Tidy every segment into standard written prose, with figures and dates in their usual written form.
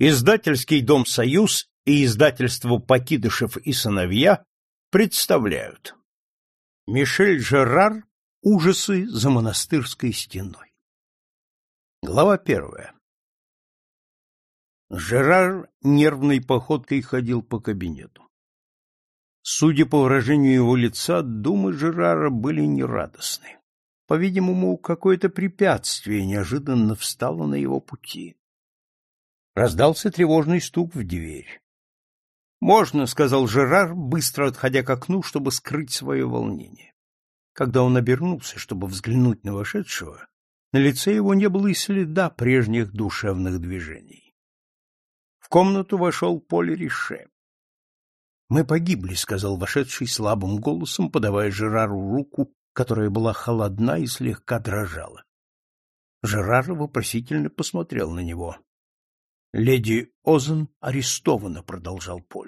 Издательский дом «Союз» и издательство «Покидышев и сыновья» представляют Мишель Жерар «Ужасы за монастырской стеной». Глава 1. Жерар нервной походкой ходил по кабинету. Судя по выражению его лица, думы Жерара были нерадостны. По-видимому, какое-то препятствие неожиданно встало на его пути. Раздался тревожный стук в дверь. «Можно», — сказал Жерар, быстро отходя к окну, чтобы скрыть свое волнение. Когда он обернулся, чтобы взглянуть на вошедшего, на лице его не было и следа прежних душевных движений. В комнату вошел Поль Рише. «Мы погибли», — сказал вошедший слабым голосом, подавая Жерару руку, которая была холодна и слегка дрожала. Жерар вопросительно посмотрел на него. «Леди Озен арестована», — продолжал Поль.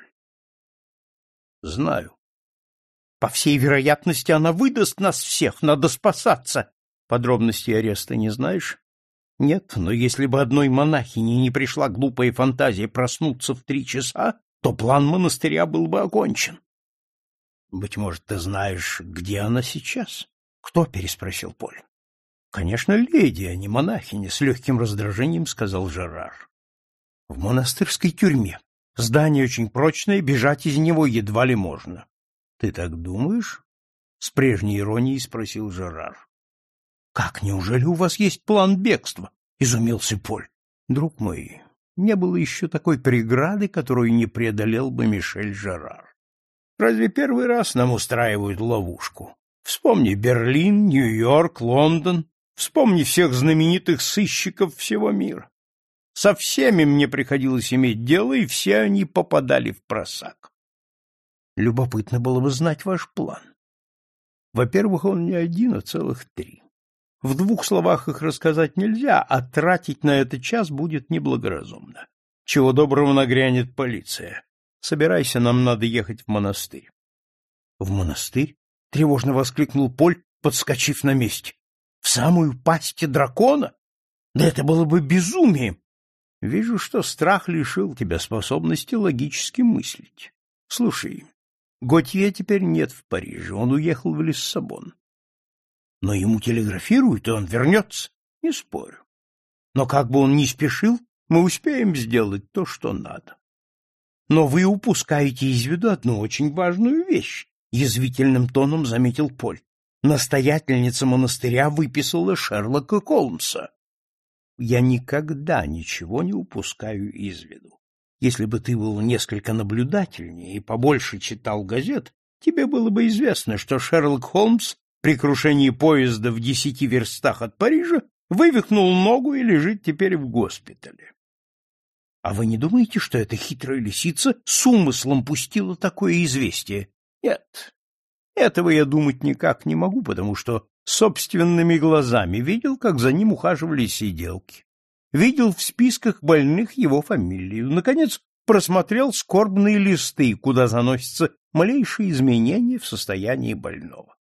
«Знаю. По всей вероятности, она выдаст нас всех, надо спасаться. Подробностей ареста не знаешь?» «Нет, но если бы одной монахине не пришла глупая фантазия проснуться в 3 часа, то план монастыря был бы окончен». «Быть может, ты знаешь, где она сейчас?» «Кто?» — переспросил Поль. «Конечно, леди, а не монахиня», — с легким раздражением сказал Жерар. «В монастырской тюрьме. Здание очень прочное, бежать из него едва ли можно». «Ты так думаешь?» — с прежней иронией спросил Жерар. «Как, неужели у вас есть план бегства?» — изумился Поль. «Друг мой, не было еще такой преграды, которую не преодолел бы Мишель Жерар. Разве первый раз нам устраивают ловушку? Вспомни Берлин, Нью-Йорк, Лондон, вспомни всех знаменитых сыщиков всего мира. Со всеми мне приходилось иметь дело, и все они попадали в просак. Любопытно было бы знать ваш план. Во-первых, он не один, а целых 3. В 2 словах их рассказать нельзя, а тратить на это час будет неблагоразумно. Чего доброго нагрянет полиция. Собирайся, нам надо ехать в монастырь. — В монастырь? — тревожно воскликнул Поль, подскочив на месте. — В самую пасть дракона? Да это было бы безумием! Вижу, что страх лишил тебя способности логически мыслить. Слушай, Готье теперь нет в Париже, он уехал в Лиссабон. Но ему телеграфируют, и он вернется, не спорю. Но как бы он ни спешил, мы успеем сделать то, что надо. Но вы упускаете из виду одну очень важную вещь, язвительным тоном заметил Поль. Настоятельница монастыря выписала Шерлока Холмса. Я никогда ничего не упускаю из виду. Если бы ты был несколько наблюдательнее и побольше читал газет, тебе было бы известно, что Шерлок Холмс при крушении поезда в 10 верстах от Парижа вывихнул ногу и лежит теперь в госпитале. А вы не думаете, что эта хитрая лисица с умыслом пустила такое известие? Нет, этого я думать никак не могу, потому что собственными глазами видел, как за ним ухаживали сиделки. Видел в списках больных его фамилию. Наконец, просмотрел скорбные листы, куда заносятся малейшие изменения в состоянии больного.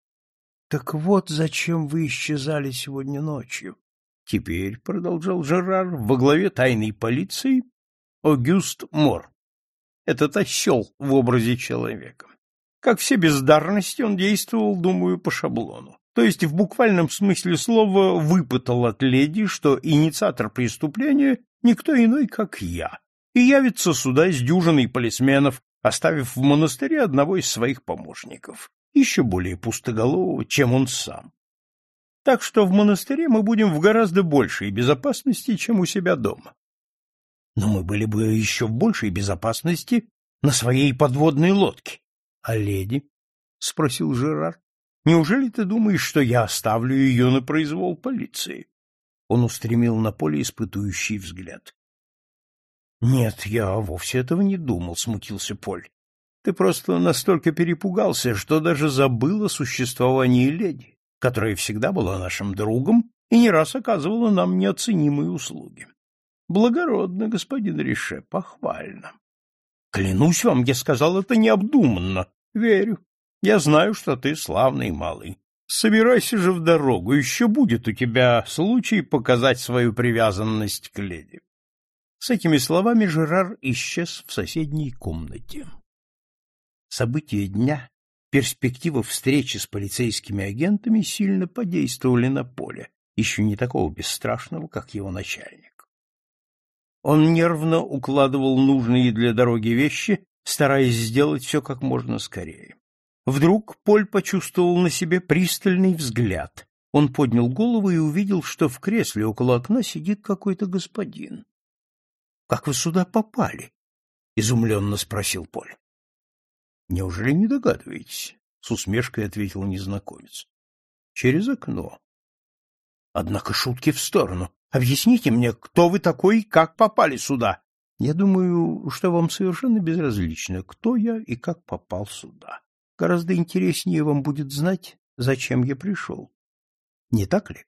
Так вот зачем вы исчезали сегодня ночью. Теперь, — продолжал Жерар, — во главе тайной полиции Огюст Мор. Этот осел в образе человека. Как все бездарности, он действовал, думаю, по шаблону. То есть в буквальном смысле слова выпытал от леди, что инициатор преступления никто иной, как я, и явится сюда с дюжиной полисменов, оставив в монастыре одного из своих помощников, еще более пустоголового, чем он сам. Так что в монастыре мы будем в гораздо большей безопасности, чем у себя дома. Но мы были бы еще в большей безопасности на своей подводной лодке. — А леди? — спросил Жерар. — Неужели ты думаешь, что я оставлю ее на произвол полиции? Он устремил на Поле испытующий взгляд. — Нет, я вовсе этого не думал, — смутился Поль. — Ты просто настолько перепугался, что даже забыл о существовании леди, которая всегда была нашим другом и не раз оказывала нам неоценимые услуги. Благородно, господин Рише, похвально. Клянусь вам, я сказал это необдуманно. Верю. Я знаю, что ты славный малый. Собирайся же в дорогу, еще будет у тебя случай показать свою привязанность к леди. С этими словами Жерар исчез в соседней комнате. События дня, перспектива встречи с полицейскими агентами сильно подействовали на Поля, еще не такого бесстрашного, как его начальник. Он нервно укладывал нужные для дороги вещи, стараясь сделать все как можно скорее. Вдруг Поль почувствовал на себе пристальный взгляд. Он поднял голову и увидел, что в кресле около окна сидит какой-то господин. — Как вы сюда попали? — изумленно спросил Поль. — Неужели не догадываетесь? — с усмешкой ответил незнакомец. — Через окно. — Однако шутки в сторону. Объясните мне, кто вы такой и как попали сюда? Я думаю, что вам совершенно безразлично, кто я и как попал сюда. Гораздо интереснее вам будет знать, зачем я пришел. Не так ли?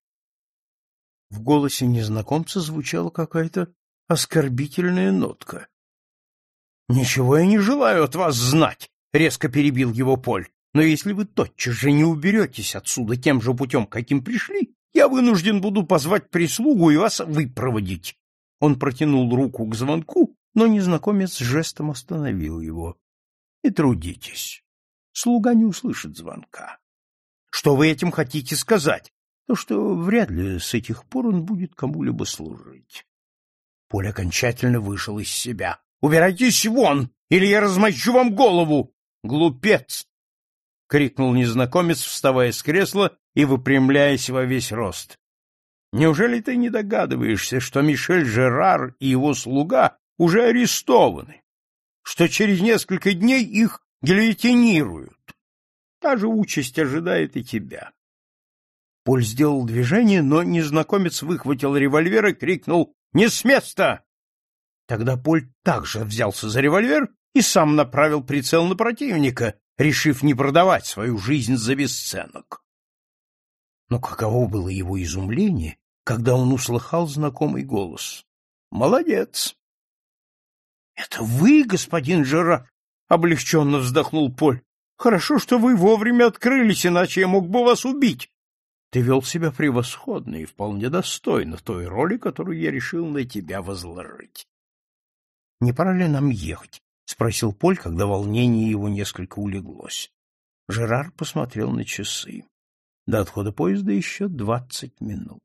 В голосе незнакомца звучала какая-то оскорбительная нотка. — Ничего я не желаю от вас знать, — резко перебил его Поль. — Но если вы тотчас же не уберетесь отсюда тем же путем, каким пришли, я вынужден буду позвать прислугу и вас выпроводить. Он протянул руку к звонку, но незнакомец жестом остановил его. — Не трудитесь. Слуга не услышит звонка. — Что вы этим хотите сказать? То, что вряд ли с этих пор он будет кому-либо служить. Поль окончательно вышел из себя. — Убирайтесь вон, или я размочу вам голову! — Глупец! — крикнул незнакомец, вставая с кресла и выпрямляясь во весь рост. — Неужели ты не догадываешься, что Мишель Жерар и его слуга уже арестованы, что через несколько дней их гильотинируют? Та же участь ожидает и тебя. Поль сделал движение, но незнакомец выхватил револьвер и крикнул: «Не с места!» Тогда Поль также взялся за револьвер и сам направил прицел на противника, решив не продавать свою жизнь за бесценок. Но каково было его изумление, когда он услыхал знакомый голос. «Молодец!» «Это вы, господин Жерар?» — облегченно вздохнул Поль. «Хорошо, что вы вовремя открылись, иначе я мог бы вас убить. Ты вел себя превосходно и вполне достойно той роли, которую я решил на тебя возложить». «Не пора ли нам ехать?» — спросил Поль, когда волнение его несколько улеглось. Жерар посмотрел на часы. До отхода поезда еще 20 минут.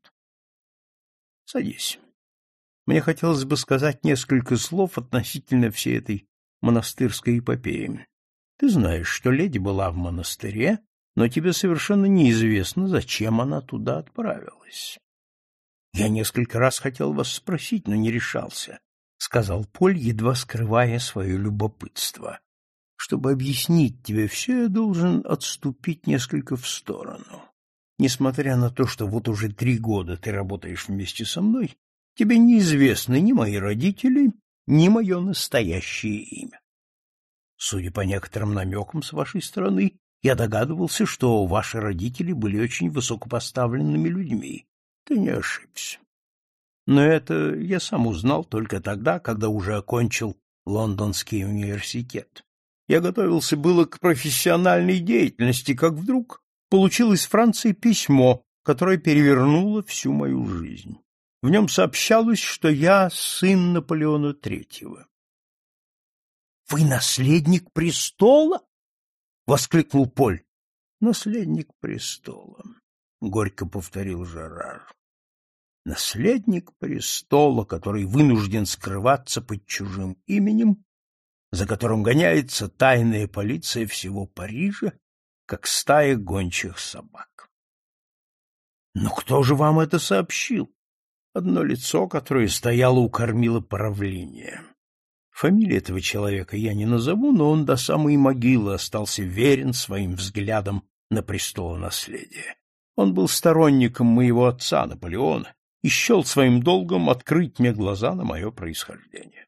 «Садись. Мне хотелось бы сказать несколько слов относительно всей этой монастырской эпопеи. Ты знаешь, что леди была в монастыре, но тебе совершенно неизвестно, зачем она туда отправилась. Я несколько раз хотел вас спросить, но не решался», — сказал Поль, едва скрывая свое любопытство. «Чтобы объяснить тебе все, я должен отступить несколько в сторону. Несмотря на то, что вот уже 3 года ты работаешь вместе со мной, тебе неизвестны ни мои родители, ни мое настоящее имя. Судя по некоторым намекам с вашей стороны, я догадывался, что ваши родители были очень высокопоставленными людьми. Ты не ошибся. Но это я сам узнал только тогда, когда уже окончил Лондонский университет. Я готовился было к профессиональной деятельности, как вдруг получил из Франции письмо, которое перевернуло всю мою жизнь. В нем сообщалось, что я сын Наполеона III. — Вы наследник престола? — воскликнул Поль. — Наследник престола, — горько повторил Жерар. — Наследник престола, который вынужден скрываться под чужим именем, за которым гоняется тайная полиция всего Парижа, как стая гончих собак. — Но кто же вам это сообщил? Одно лицо, которое стояло у кормила правления. Фамилию этого человека я не назову, но он до самой могилы остался верен своим взглядам на престолонаследие. Он был сторонником моего отца Наполеона и счел своим долгом открыть мне глаза на мое происхождение.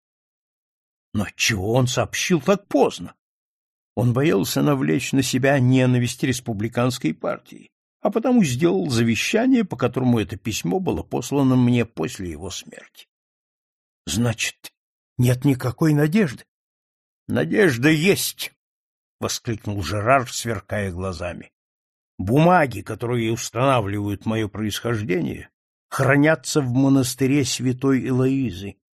Но отчего он сообщил так поздно? Он боялся навлечь на себя ненависть республиканской партии, а потому сделал завещание, по которому это письмо было послано мне после его смерти. — Значит, нет никакой надежды? — Надежда есть! — воскликнул Жерар, сверкая глазами. — Бумаги, которые устанавливают мое происхождение, хранятся в монастыре святой Элоизы,